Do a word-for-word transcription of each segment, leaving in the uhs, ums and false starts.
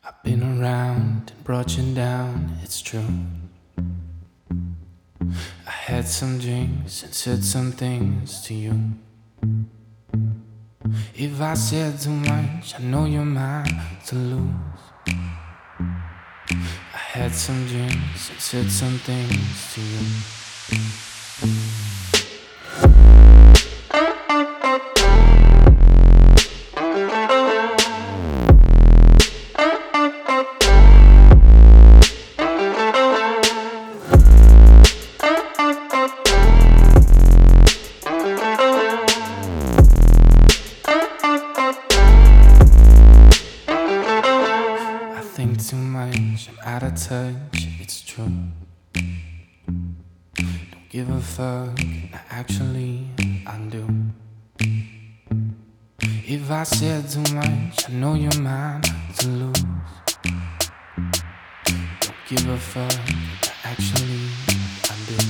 I've been around and brought you down, it's true. I had some drinks and said some things to you. If I said too much, I know you're mine to lose. I had some drinks and said some things to you. I think too much, I'm out of touch, it's true. Don't give a fuck, no, actually I do. If I said too much, I know you're mine to lose. Don't give a fuck, no, actually I do.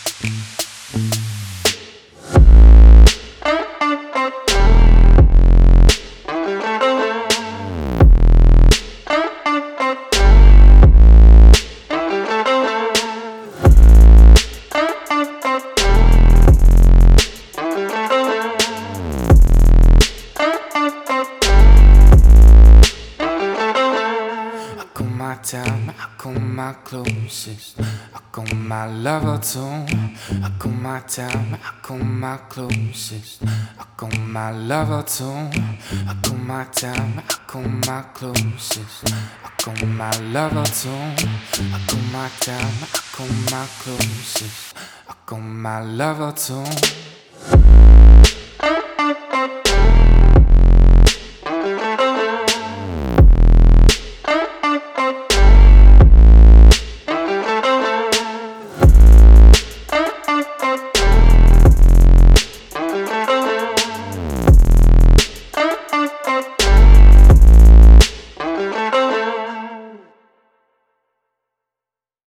I call my time, I call my closest, I call my lover too. I call my time, I call my closest, I call my lover too. I call my time, I call my closest, I call my lover too. I call my time, I call my closest, I call my lover too.